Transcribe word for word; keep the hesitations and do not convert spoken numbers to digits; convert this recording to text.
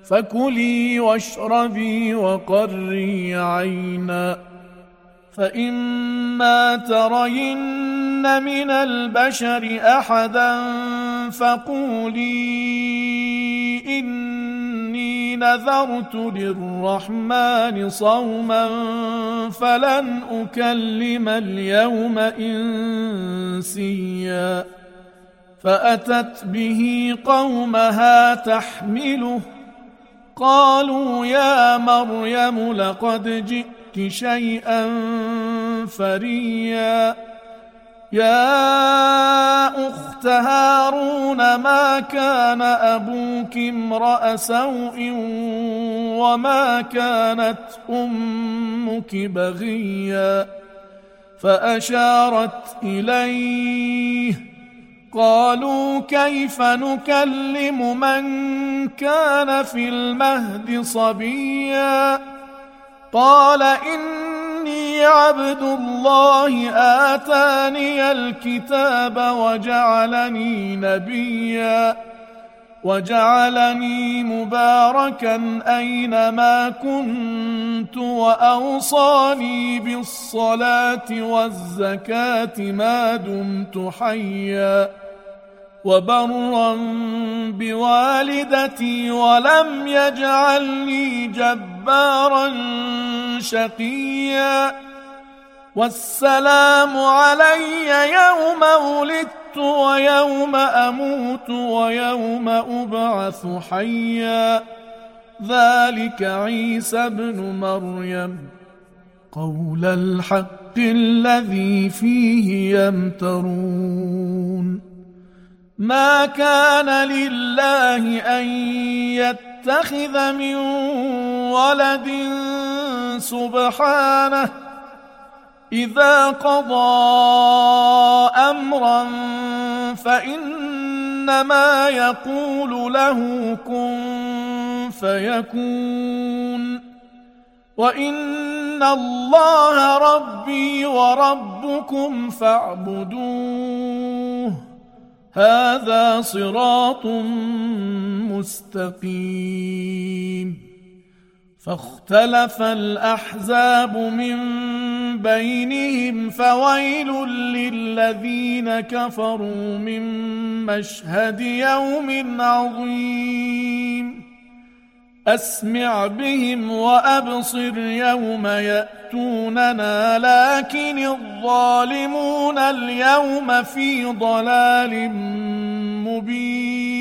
فكلي واشربي وقري عينا فإما ترين من البشر أحدا فقولي إني نذرت للرحمن صوما فلن أكلم اليوم إنسيا فأتت به قومها تحمله قالوا يا مريم لقد جئت شيئا فريا يا أخت هارون ما كان أبوك امرأ سوء وما كانت أمك بغيا فأشارت إليه قالوا كيف نكلم من كان في المهد صبيا قال إني عبد الله آتاني الكتاب وجعلني نبيا وجعلني مباركا أينما كنت وأوصاني بالصلاة والزكاة ما دمت حيا وبرا بوالدتي ولم يجعلني جبارا شقيا والسلام علي يوم ولدت ويوم أموت ويوم أبعث حيا ذلك عيسى ابن مريم قول الحق الذي فيه يمترون ما كان لله أن يتخذ من ولد سبحانه إذا قضى أمرا فإنما يقول له كن فيكون وإن الله ربي وربكم فاعبدوه هذا صراط مستقيم فاختلف الأحزاب من بينهم فويل للذين كفروا من مشهد يوم عظيم أسمع بهم وأبصر يوم يأتوننا لكن الظالمون اليوم في ضلال مبين